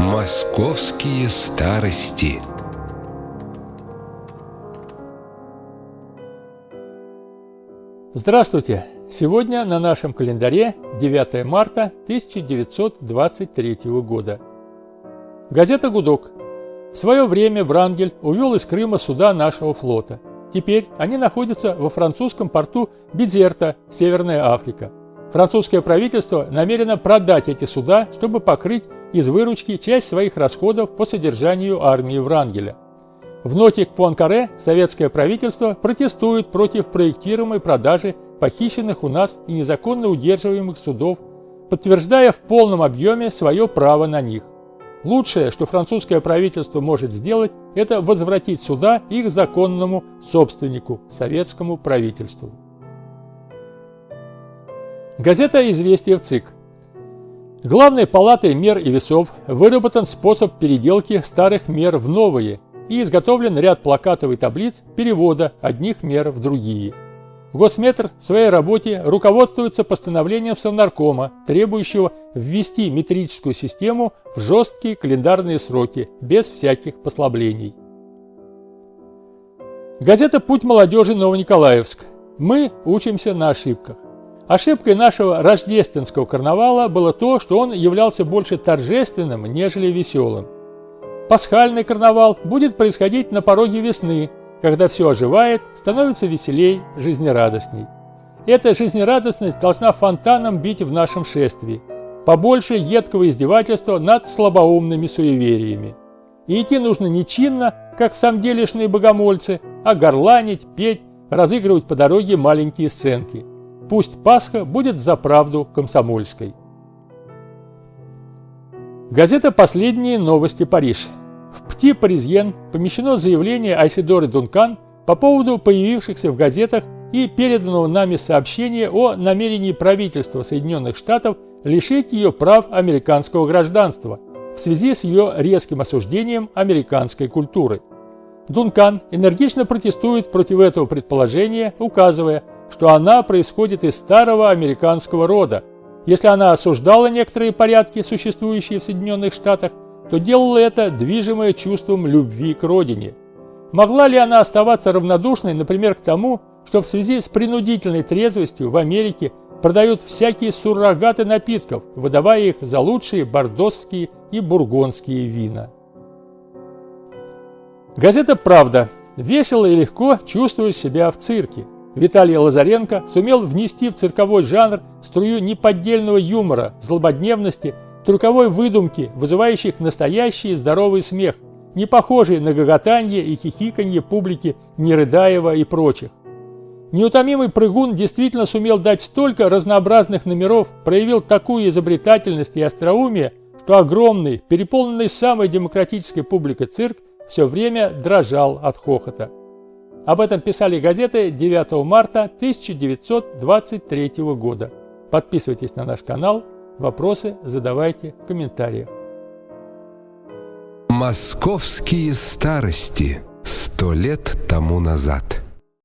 Московские старости. Здравствуйте! Сегодня на нашем календаре 9 марта 1923 года. Газета «Гудок». В свое время Врангель увел из Крыма суда нашего флота. Теперь они находятся во французском порту Безерта, Северная Африка. Французское правительство намерено продать эти суда, чтобы покрыть из выручки часть своих расходов по содержанию армии Врангеля. В ноте к Пуанкаре советское правительство протестует против проектируемой продажи похищенных у нас и незаконно удерживаемых судов, подтверждая в полном объеме свое право на них. Лучшее, что французское правительство может сделать, это возвратить суда их законному собственнику, советскому правительству. Газета «Известия» в ЦИК. Главной палатой мер и весов выработан способ переделки старых мер в новые и изготовлен ряд плакатов и таблиц перевода одних мер в другие. Госметр в своей работе руководствуется постановлением Совнаркома, требующего ввести метрическую систему в жесткие календарные сроки, без всяких послаблений. Газета «Путь молодежи», Новониколаевск. Мы учимся на ошибках. Ошибкой нашего рождественского карнавала было то, что он являлся больше торжественным, нежели веселым. Пасхальный карнавал будет происходить на пороге весны, когда все оживает, становится веселей, жизнерадостней. Эта жизнерадостность должна фонтаном бить в нашем шествии, побольше едкого издевательства над слабоумными суевериями. И идти нужно не чинно, как в самом делешные богомольцы, а горланить, петь, разыгрывать по дороге маленькие сценки. Пусть Пасха будет взаправду комсомольской. Газета «Последние новости. Париж». В «Пти Паризьен» помещено заявление Айседоры Дункан по поводу появившихся в газетах и переданного нами сообщения о намерении правительства Соединенных Штатов лишить ее прав американского гражданства в связи с ее резким осуждением американской культуры. Дункан энергично протестует против этого предположения, указывая, что она происходит из старого американского рода. Если она осуждала некоторые порядки, существующие в Соединенных Штатах, то делала это, движимая чувством любви к родине. Могла ли она оставаться равнодушной, например, к тому, что в связи с принудительной трезвостью в Америке продают всякие суррогаты напитков, выдавая их за лучшие бордосские и бургундские вина? Газета «Правда». Весело и легко чувствую себя в цирке. Виталий Лазаренко сумел внести в цирковой жанр струю неподдельного юмора, злободневности, трюковой выдумки, вызывающих настоящий здоровый смех, не похожий на гоготанье и хихиканье публики Нерыдаева и прочих. Неутомимый прыгун действительно сумел дать столько разнообразных номеров, проявил такую изобретательность и остроумие, что огромный, переполненный самой демократической публикой цирк все время дрожал от хохота. Об этом писали газеты 9 марта 1923 года. Подписывайтесь на наш канал, вопросы задавайте в комментариях. Московские старости. 100 лет тому назад.